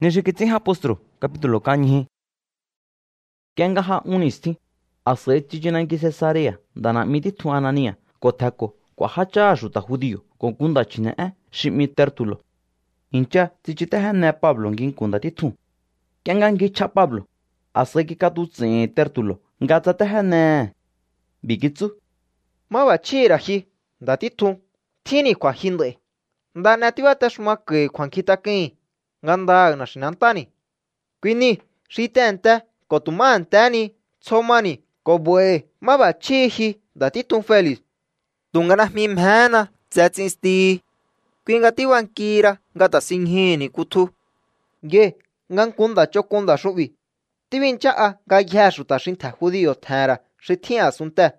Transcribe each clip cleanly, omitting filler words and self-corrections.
Nishikitsin apostro capítulo kañiji. Kenga ha unistin. Asai chichinanki Cesarea dana mitithu Anania kothako kuahacha xuta judío kokunda chine'e ximi Tértulo. Hincha tsichitejene Pablo nginkunda tithu. Kenga ngicha Pablo asai kikatutsin Tértulo ngatsatejene. Bikitsu. Mabachira ji ndatithu thini kwajinde. Ndanatiwa tashmake kwankitakin nganda nashinantani. Kwini shitente kotumantani tsomani kobwe mabachiji ndatithu Félix. Tungana mimhana tsatsinsti. Kwingatiwankira ngatasinhini kuthu. Nge ngankunda chokunda shubi. Tivinchaa ngayha xuta xintha judío thara xithian sunte.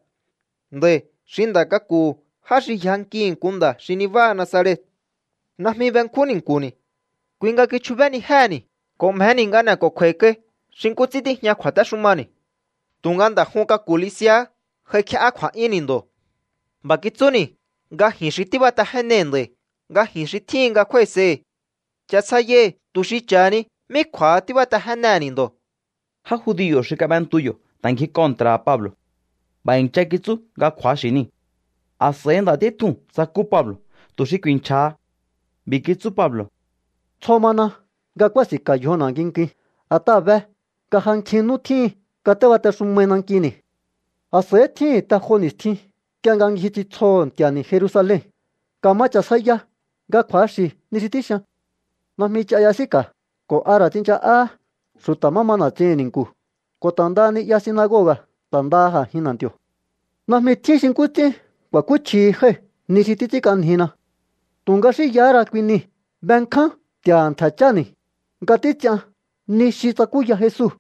Nde xindakaku haxi yankin kunda xiniva Nazaret. Nahmi benkunin kuni. Kwinga kichubeni hani. Komheni ngana kokweke. Xinkutsiti ña khuata shumani. Tunganda junka kulisia. Hekha akwa inindo. Bakitsuni. Nga hinshitiba tahenende. Nga hinshiti nga kwese. Chatsaye tushichani. Mi khwa tiba tahenanindo. Ha judío xikaben tuyo tanki contra Pablo. Ba hincha kitsu nga khwa xini. Asai ndatithu saku Pablo tuxi kuincha. Bikitsu Pablo. Tsomana nga kwasika yona nginki. Atabe ka hanchinu thi katewata sumenankini. Asai thi ta honisthi kyanga ngiti tso ntiani Jerusalén. Kamacha saya nga khwashi nisitisha. Nahmi chayasika ko ara tincha a xuta mamana tsininku. Ko tandani ya sinagoga tandaja hinantio. Nahmi thi xinkuti wakuchi he nisititi kanhina. Tungashi yara kwini benkhan tian thachani. Ngaticha nishitakuya Jesús.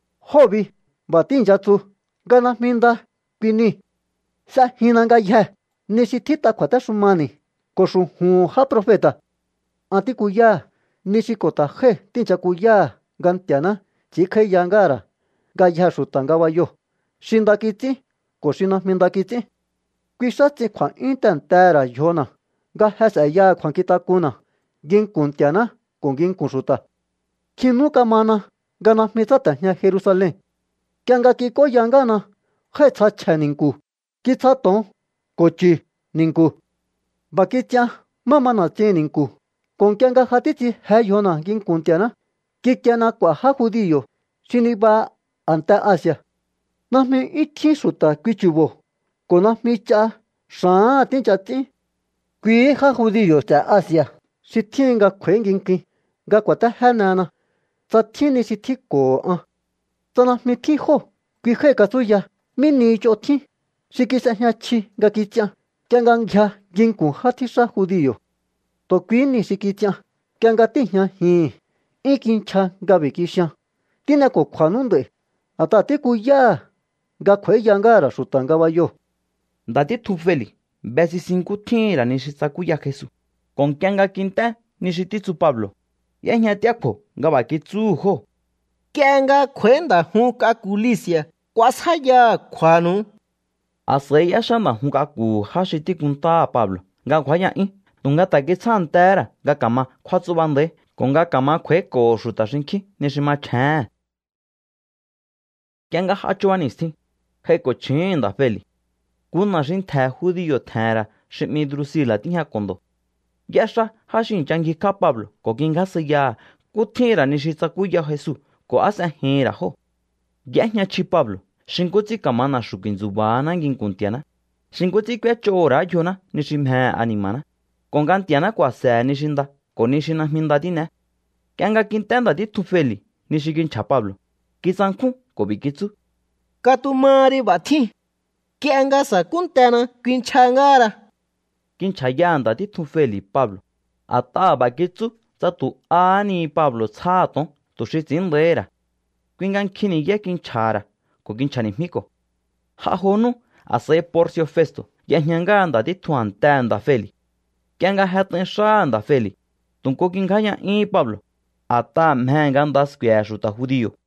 Hobi batinjatsu ganahminda kwini. Sa hina ngayhe nishitita kwata shumani. Koshu hun ha profeta. Antikuya nishikota he tinchakuya gantiana chikhe yangara. Ngayha xutangawayo. Shindakitsi koshinahmindakitsi. Kwishatsi kwa intentera yona. Nga hesa ya kwankita ginkuntiana con ginkunsuta. Kinuka mana gana mitata nya Jerusalén. Kyanga kiko yangana hetsa chaninku. Kitsaton kochi ninku. Bakitya mamana ninku. Con kyanga hatiti hayona ginkuntiana. Kikyana kwa ha judío. Shiniba anta Asia. Nahmi ichi suta kwichubo. Konahmi cha shaa tinchati. Kwi ha judío ta Asia. Sithinga kwenginki. Nga kwata hanana. Satini sithiko a. Tanahmi tiho. Kwi he katsuya. Mini chothi. Shikisa nyachi nga kitya. Kyanga ngya ginku hatisa judío. To kwini shikitya. Kyanga tihya hi. Ikincha nga bikisha. Tina ko kwanunde. Ata tikuya. Nga kwe yangara sutangawayo. Ndatithu Félix besi cinco thira nishitsakuya Jesús. Con kyanga kinta nishititsu Pablo. Yahnya tiakho nga bakitsu ho. Kyanga kwenda hunka kulisia. Kwasaya kwanu. Asai ashana hunka ku hashiti kunta Pablo. Nga kwaya tunga takitsantera nga kama khwatsubande. Konga kama kweko shutashinki nishima chan. Kyanga hachuanisti. Heko chinda Félix. Kuna shintha judío thara shimi Drusila tinya kondo. Yasha hashin changi ka Pablo ko kinga saya kuthira nishitsakuya Jesús ko asa hera ho. Yahnya chi Pablo shinkutsi kamana shukinzubana nginkuntiana. Shinkutsi kwe chora yona nishimha animana. Kongantiana kwa sa nishinda ko nishina mindatina. Kyanga kintenda dithu Félix nishikincha Pablo. Kitsankhu ko bikitsu. Katumari bathi. Kyanga sakuntana kwinchangara. Kinchayanda dithu Félix Pablo. Ata bakitsu tsatu ani Pablo tsaton tushitsindera. Kwingan kini ye kinchara ko kinchani miko. Hahonu ase Porcio Festo yahyanganda dithu antanda Félix. Kyanga haten shanda Félix. Tunko kinkanya Pablo. Ata mhenganda square juta judío.